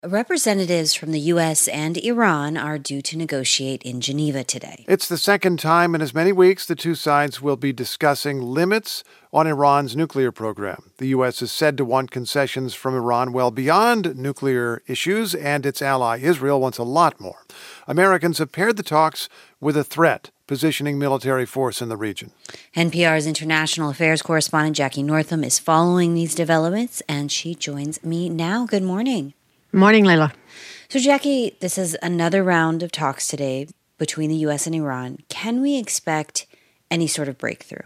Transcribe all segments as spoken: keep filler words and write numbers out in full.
Representatives from the U S and Iran are due to negotiate in Geneva today. It's the second time in as many weeks the two sides will be discussing limits on Iran's nuclear program. The U S is said to want concessions from Iran well beyond nuclear issues, and its ally Israel wants a lot more. Americans have paired the talks with a threat, positioning military force in the region. N P R's international affairs correspondent Jackie Northam is following these developments, and she joins me now. Good morning. Morning, Layla. So, Jackie, this is another round of talks today between the U S and Iran. Can we expect any sort of breakthrough?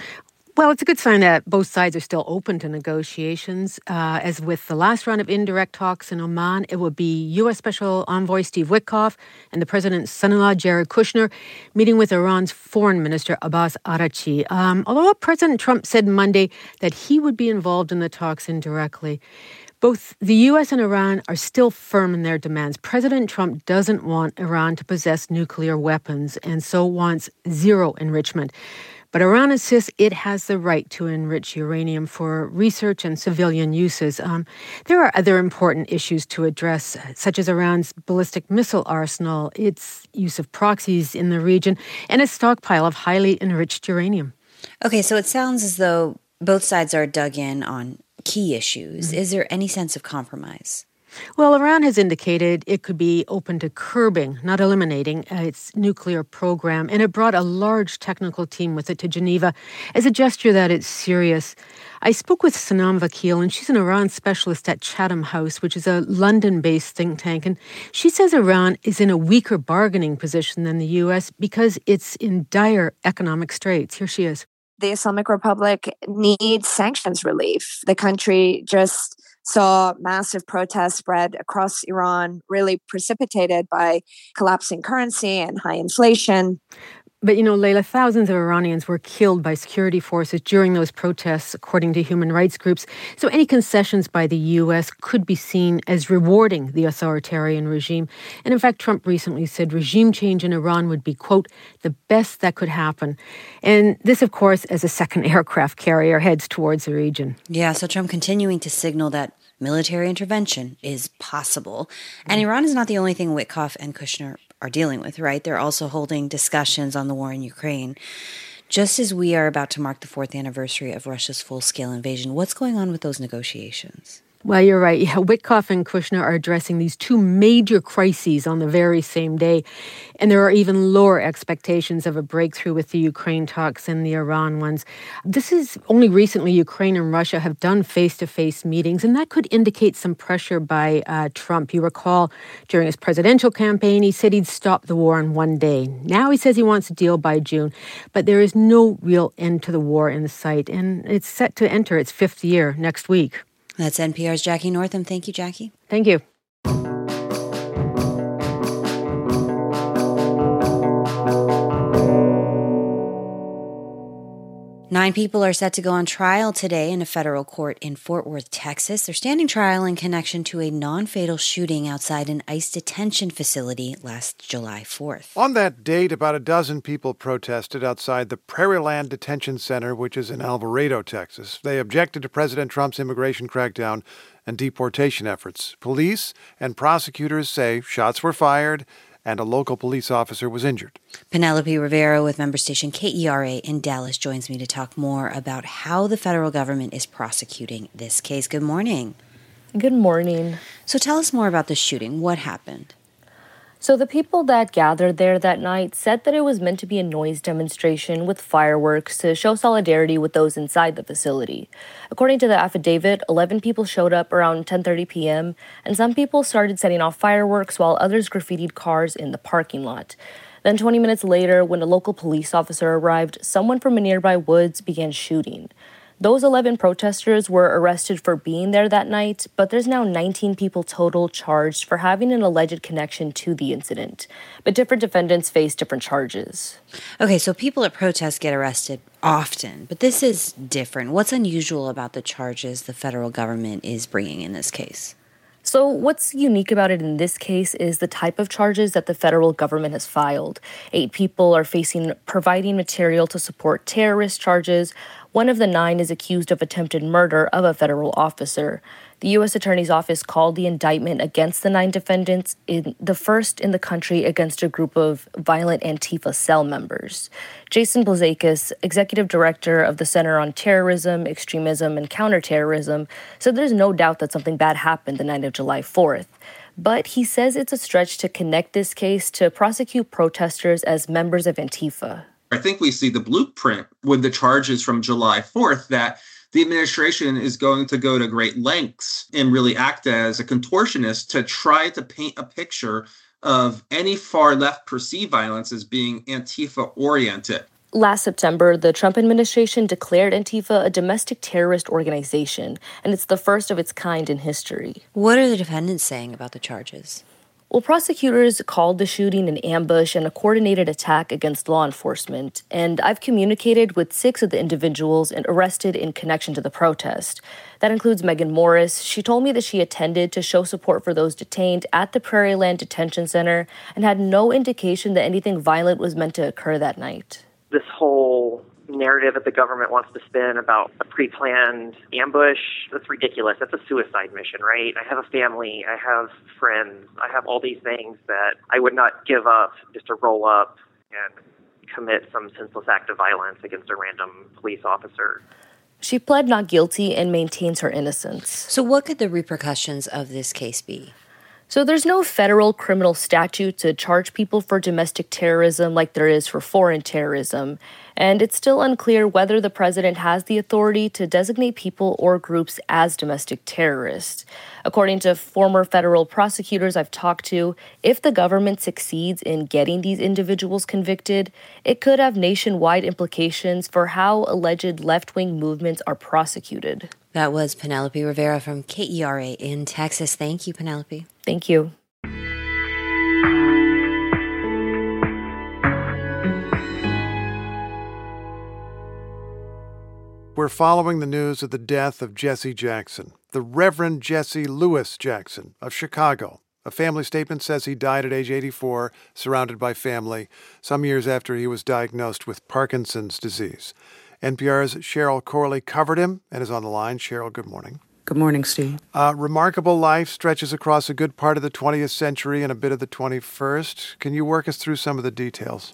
Well, it's a good sign that both sides are still open to negotiations. Uh, as with the last round of indirect talks in Oman, it will be U S Special Envoy Steve Witkoff and the president's son-in-law, Jared Kushner, meeting with Iran's foreign minister, Abbas Araghchi. Um, although President Trump said Monday that he would be involved in the talks indirectly. Both the U S and Iran are still firm in their demands. President Trump doesn't want Iran to possess nuclear weapons and so wants zero enrichment. But Iran insists it has the right to enrich uranium for research and civilian uses. Um, there are other important issues to address, such as Iran's ballistic missile arsenal, its use of proxies in the region, and its stockpile of highly enriched uranium. Okay, so it sounds as though both sides are dug in on key issues. Mm-hmm. Is there any sense of compromise? Well, Iran has indicated it could be open to curbing, not eliminating, uh, its nuclear program, and it brought a large technical team with it to Geneva as a gesture that it's serious. I spoke with Sanam Vakil, and she's an Iran specialist at Chatham House, which is a London-based think tank, and she says Iran is in a weaker bargaining position than the U S because it's in dire economic straits. Here she is. The Islamic Republic needs sanctions relief. The country just saw massive protests spread across Iran, really precipitated by collapsing currency and high inflation. But, you know, Layla, thousands of Iranians were killed by security forces during those protests, according to human rights groups. So any concessions by the U S could be seen as rewarding the authoritarian regime. And in fact, Trump recently said regime change in Iran would be, quote, the best that could happen. And this, of course, as a second aircraft carrier heads towards the region. Yeah, so Trump continuing to signal that military intervention is possible. And Iran is not the only thing Witkoff and Kushner are dealing with, right? They're also holding discussions on the war in Ukraine. Just as we are about to mark the fourth anniversary of Russia's full-scale invasion, what's going on with those negotiations? Well, you're right. Yeah, Witkoff and Kushner are addressing these two major crises on the very same day. And there are even lower expectations of a breakthrough with the Ukraine talks than the Iran ones. This is only recently Ukraine and Russia have done face-to-face meetings, and that could indicate some pressure by uh, Trump. You recall, during his presidential campaign, he said he'd stop the war in one day. Now he says he wants a deal by June. But there is no real end to the war in sight, and it's set to enter its fifth year next week. That's N P R's Jackie Northam. Thank you, Jackie. Thank you. Nine people are set to go on trial today in a federal court in Fort Worth, Texas. They're standing trial in connection to a non-fatal shooting outside an ICE detention facility last July fourth. On that date, about a dozen people protested outside the Prairieland Detention Center, which is in Alvarado, Texas. They objected to President Trump's immigration crackdown and deportation efforts. Police and prosecutors say shots were fired and a local police officer was injured. Penelope Rivera with member station K E R A in Dallas joins me to talk more about how the federal government is prosecuting this case. Good morning. Good morning. So tell us more about the shooting. What happened? So the people that gathered there that night said that it was meant to be a noise demonstration with fireworks to show solidarity with those inside the facility. According to the affidavit, eleven people showed up around ten thirty p.m., and some people started setting off fireworks while others graffitied cars in the parking lot. Then twenty minutes later, when a local police officer arrived, someone from a nearby woods began shooting. Those eleven protesters were arrested for being there that night, but there's now nineteen people total charged for having an alleged connection to the incident. But different defendants face different charges. Okay, so people at protests get arrested often, but this is different. What's unusual about the charges the federal government is bringing in this case? So what's unique about it in this case is the type of charges that the federal government has filed. Eight people are facing providing material to support terrorist charges. One of the nine is accused of attempted murder of a federal officer. The U S Attorney's Office called the indictment against the nine defendants in the first in the country against a group of violent Antifa cell members. Jason Blazakis, executive director of the Center on Terrorism, Extremism, and Counterterrorism, said there's no doubt that something bad happened the night of July fourth. But he says it's a stretch to connect this case to prosecute protesters as members of Antifa. I think we see the blueprint with the charges from July fourth that the administration is going to go to great lengths and really act as a contortionist to try to paint a picture of any far left perceived violence as being Antifa-oriented. Last September, the Trump administration declared Antifa a domestic terrorist organization, and it's the first of its kind in history. What are the defendants saying about the charges? Well, prosecutors called the shooting an ambush and a coordinated attack against law enforcement, and I've communicated with six of the individuals arrested in connection to the protest. That includes Megan Morris. She told me that she attended to show support for those detained at the Prairieland Detention Center and had no indication that anything violent was meant to occur that night. This whole narrative that the government wants to spin about a pre-planned ambush, that's ridiculous. That's a suicide mission, right? I have a family, I have friends, I have all these things that I would not give up just to roll up and commit some senseless act of violence against a random police officer. She pled not guilty and maintains her innocence. So what could the repercussions of this case be? So there's no federal criminal statute to charge people for domestic terrorism like there is for foreign terrorism. And it's still unclear whether the president has the authority to designate people or groups as domestic terrorists. According to former federal prosecutors I've talked to, if the government succeeds in getting these individuals convicted, it could have nationwide implications for how alleged left-wing movements are prosecuted. That was Penelope Rivera from K E R A in Texas. Thank you, Penelope. Thank you. We're following the news of the death of Jesse Jackson, the Reverend Jesse Lewis Jackson of Chicago. A family statement says he died at age eighty-four, surrounded by family, some years after he was diagnosed with Parkinson's disease. N P R's Cheryl Corley covered him and is on the line. Cheryl, good morning. Good morning, Steve. Uh, remarkable life stretches across a good part of the twentieth century and a bit of the twenty-first. Can you work us through some of the details?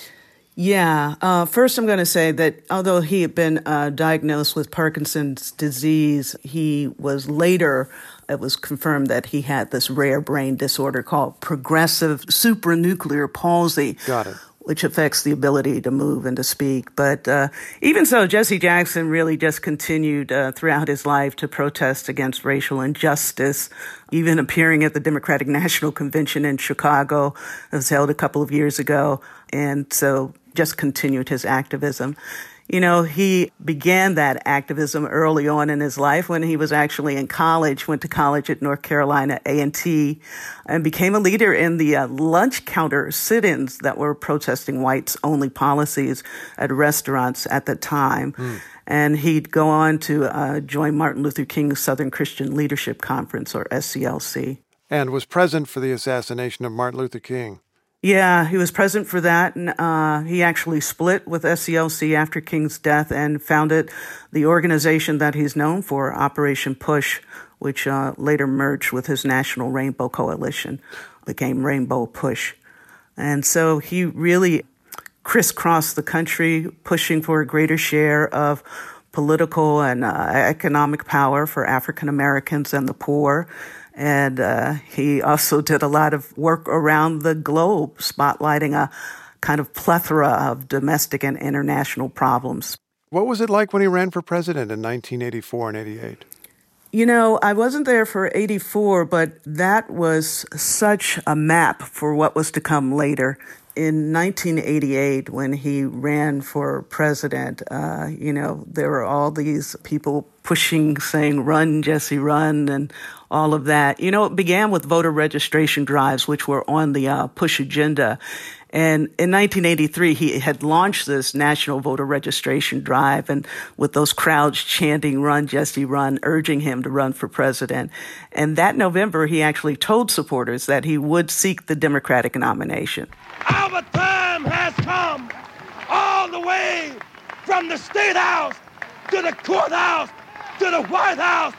Yeah. Uh, first, I'm going to say that although he had been uh, diagnosed with Parkinson's disease, he was later, it was confirmed that he had this rare brain disorder called progressive supranuclear palsy. Got it. Which affects the ability to move and to speak. But uh, even so, Jesse Jackson really just continued uh, throughout his life to protest against racial injustice, even appearing at the Democratic National Convention in Chicago. It was held a couple of years ago. And so just continued his activism. You know, he began that activism early on in his life when he was actually in college, went to college at North Carolina A and T, and became a leader in the uh, lunch counter sit-ins that were protesting whites-only policies at restaurants at the time. Mm. And he'd go on to uh, join Martin Luther King's Southern Christian Leadership Conference, or S C L C. And was present for the assassination of Martin Luther King. Yeah, he was present for that, and uh, he actually split with S C L C after King's death and founded the organization that he's known for, Operation Push, which uh, later merged with his National Rainbow Coalition, became Rainbow Push. And so he really crisscrossed the country, pushing for a greater share of political and uh, economic power for African Americans and the poor. And uh, he also did a lot of work around the globe, spotlighting a kind of plethora of domestic and international problems. What was it like when he ran for president in nineteen eighty-four and eighty-eight? You know, I wasn't there for eighty-four, but that was such a map for what was to come later. In nineteen eighty-eight, when he ran for president, uh, you know, there were all these people pushing, saying, run, Jesse, run, and all of that. You know, it began with voter registration drives, which were on the uh, push agenda. And in nineteen eighty-three, he had launched this national voter registration drive, and with those crowds chanting, run, Jesse, run, urging him to run for president. And that November, he actually told supporters that he would seek the Democratic nomination. Our time has come, all the way from the State House to the courthouse to the White House.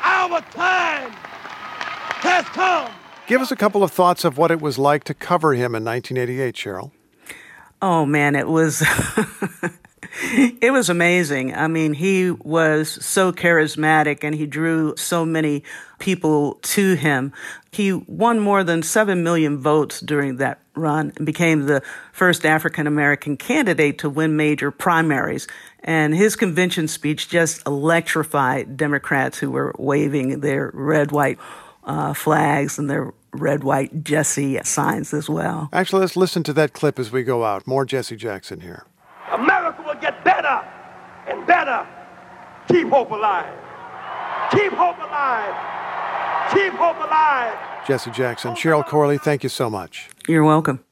Our time has come. Give us a couple of thoughts of what it was like to cover him in nineteen eighty-eight, Cheryl. Oh, man, it was... It was amazing. I mean, he was so charismatic and he drew so many people to him. He won more than seven million votes during that run and became the first African-American candidate to win major primaries. And his convention speech just electrified Democrats who were waving their red, white uh, flags and their red, white Jesse signs as well. Actually, let's listen to that clip as we go out. More Jesse Jackson here. America will get better and better. Keep hope alive. Keep hope alive. Keep hope alive. Jesse Jackson. Cheryl Corley, thank you so much. You're welcome.